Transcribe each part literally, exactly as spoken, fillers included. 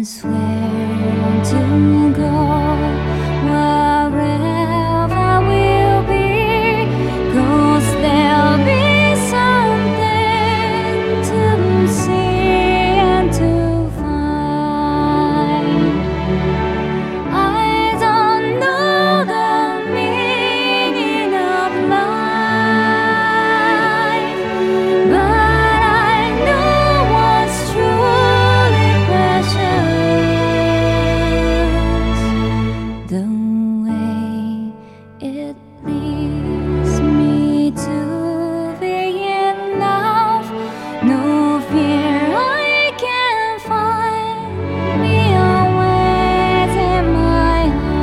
swear to go wherever we'll be, 'cause there'll be something to see and to find. I don't know the meaning of life, but I know what's truly precious. The way it leads me to be enough, no fear I can find me always in my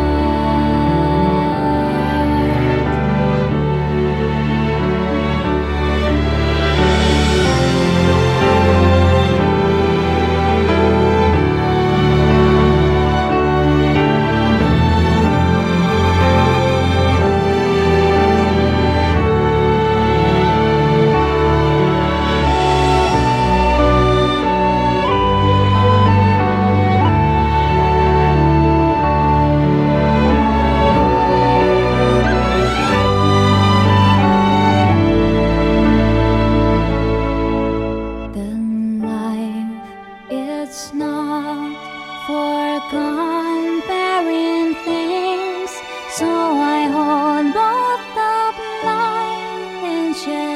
it's not for comparing things, so I hold both the light and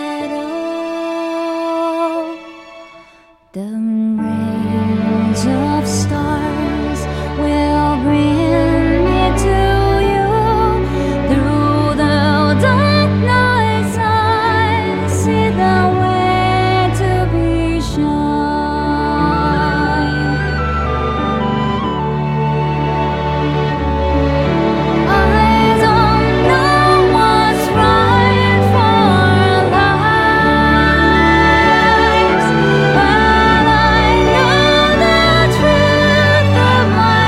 shadow. The rays of stars will bring me to you. Through the dark nights I see the way to be shine. I don't know what's right for our lives, but I know the truth of my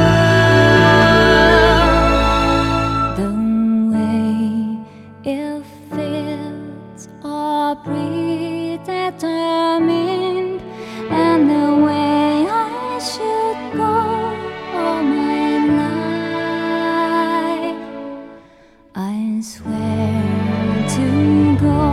love. The way it fits or predetermined, and the way I should go all my life. I swear to go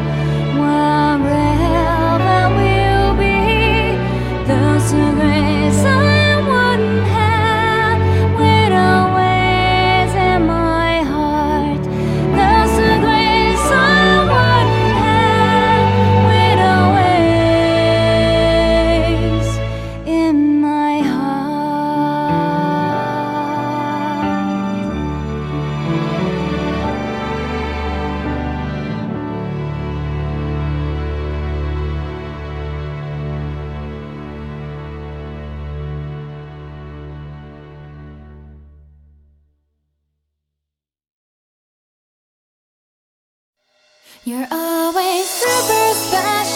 wherever we'll be. There's a grace I wouldn't have with always in my heart. There's a grace I wouldn't have with always in my heart. You're always super special.